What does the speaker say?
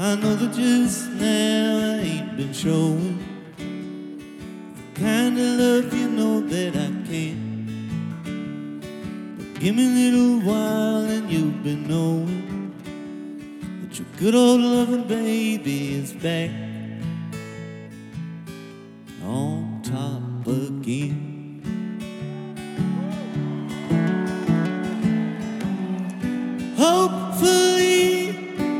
I know that just now I ain't been showing the kind of love you know that I can. But give me a little while and you'll be knowing that your good old loving baby is back.